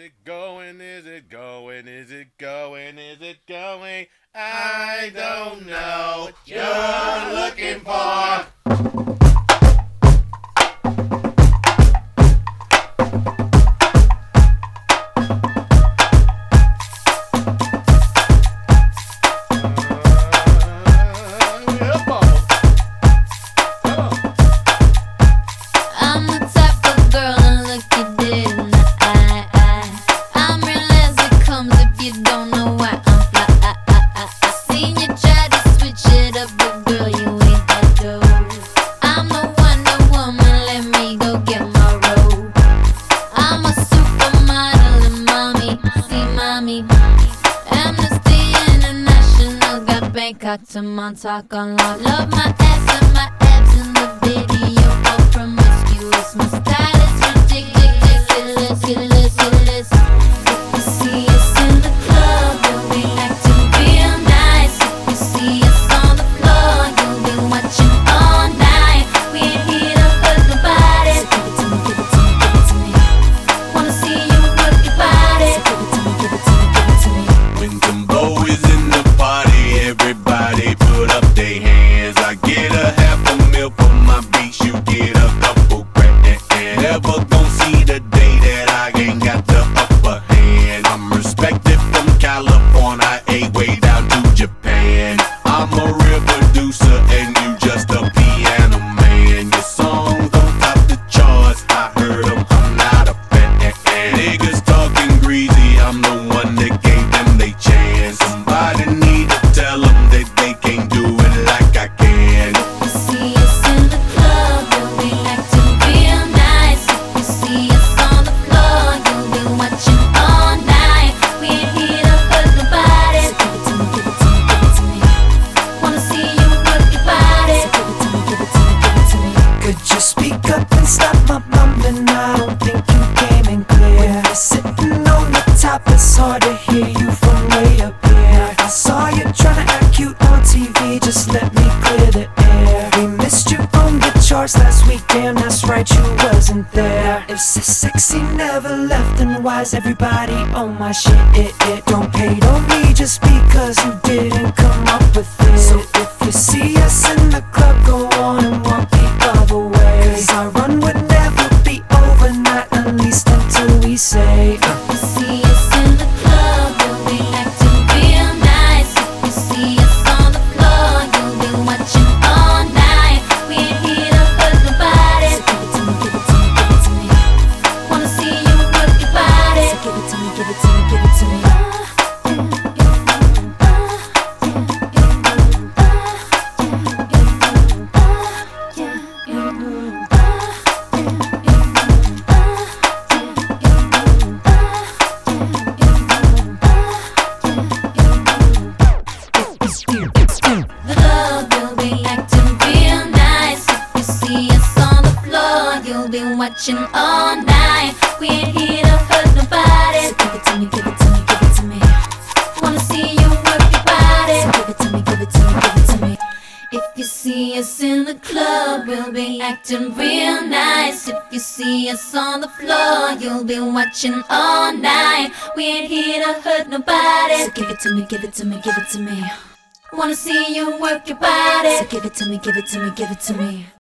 it going? Is it going? Is it going? Is it going? I don't know what you're looking for. Bangkok to Montauk on love. Love my ass and my abs in the video. All promiscuous. My style is ridiculous. If you see us in the club, you'll be acting real nice. If you see us on the floor, you'll be watching all night. We ain't here to hurt nobody. So give it to me, give it to me, give it to me. Wanna see you work your body. So give it to me, give it to me, give it to me. When Timbo is in the party, everybody put up their hands. I get a $500,000 for my beats, you get a couple grand. Never gon' see the day that I ain't got the upper hand. I'm respected from California, way down to Japan. I'm a real producer and you just a piano man. Your songs don't top the charts, I heard them, I'm not a fan. Niggas talking greasy, I'm the one that gave them they chance. Somebody need to tell them that they can't do it like I can. If you see us in the club, you'll be acting real nice. If you see us on the floor, you'll be watching all night. We ain't here to hurt nobody. So give it to me, give it to me, give it to me. Wanna see you work your body. So give it to me, give it to me, give it to me. Could you speak up and stop my mumbling? I don't think you came in clear. When you're sitting on the top, it's hard to hear you from way up here. I saw you tryna act cute on TV, just let me clear the air. We missed you on the charts last week, damn that's right, you wasn't there. If so sexy never left, then why's everybody on my shit? Don't hate on me just because you didn't come up with it. So if you see us in the club, go on and walk the other way. Cause our run would never be over, not at least until we say If you see us in the club, you'll be acting real nice. If you see us on the floor, you'll be watching all night. We ain't here to hurt nobody. So give it to me, give it to me, give it to me. Wanna see you work your body. So give it to me, give it to me, give it to me. The club, you'll be acting real nice. If you see us on the floor, you'll be watching all night. We ain't here to hurt nobody. So give it to me, give it to me, give it to me. Wanna see you work your body. So give it to me, give it to me, give it to me. If you see us in the club, we'll be acting real nice. If you see us on the floor, you'll be watching all night. We ain't here to hurt nobody. So give it to me, give it to me, give it to me. Wanna see you work your body. So give it to me, give it to me, give it to me.